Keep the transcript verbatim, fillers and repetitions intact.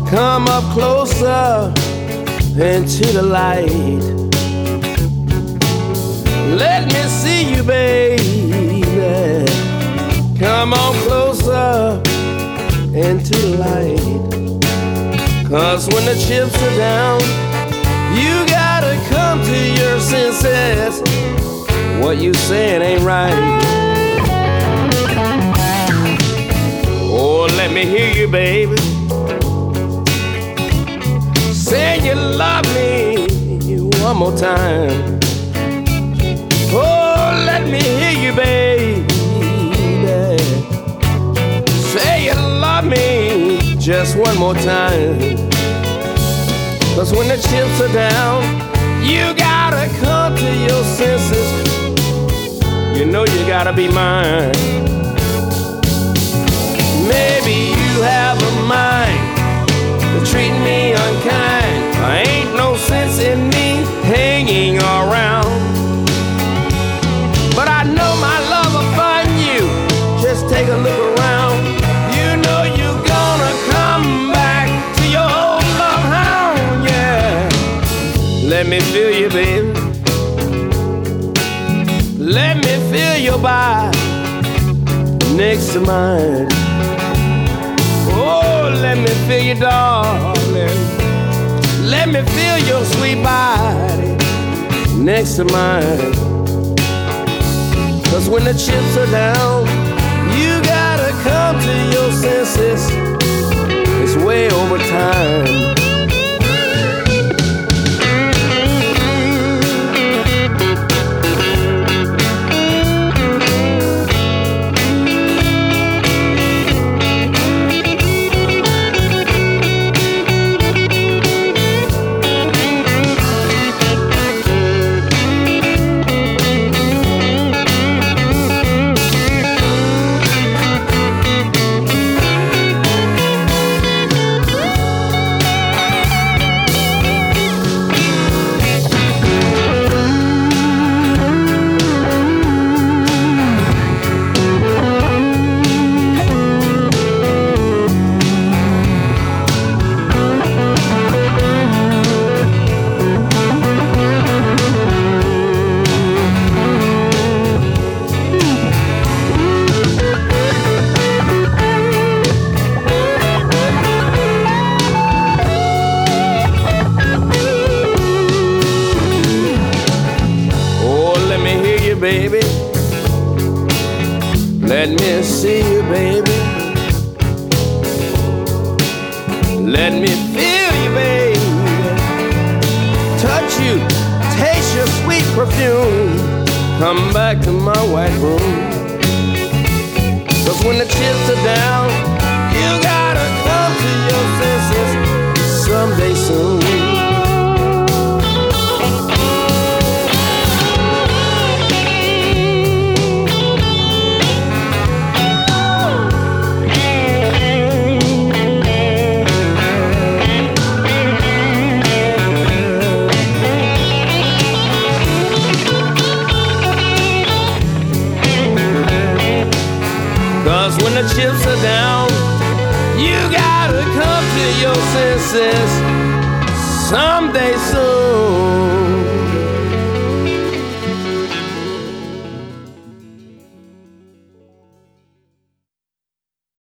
Come up closer into the light. Let me see you, baby. Come on closer into the light. 'Cause when the chips are down, you gotta come to your senses. What you saying ain't right. Oh, let me hear you, baby. Say you love me one more time. Oh, let me hear you, baby. Say you love me just one more time. 'Cause when the chips are down, you gotta come to your senses. You know you gotta be mine. Maybe you have a mind to treat me unkind. There ain't no sense in me hanging around. But I know my love will find you. Just take a look around. You know you're gonna come back to your old love hound, yeah. Let me feel you, baby. Let me feel your body next to mine. Oh, let me feel you, darling. Let me feel your sweet body next to mine. 'Cause when the chips are down, you gotta come to your senses. It's way over time. Baby, let me see you, baby. Let me feel you, baby. Touch you, taste your sweet perfume. Come back to my white room. 'Cause when the chips are down, you gotta come to your senses someday soon. When the chips are down, you gotta come to your senses someday soon.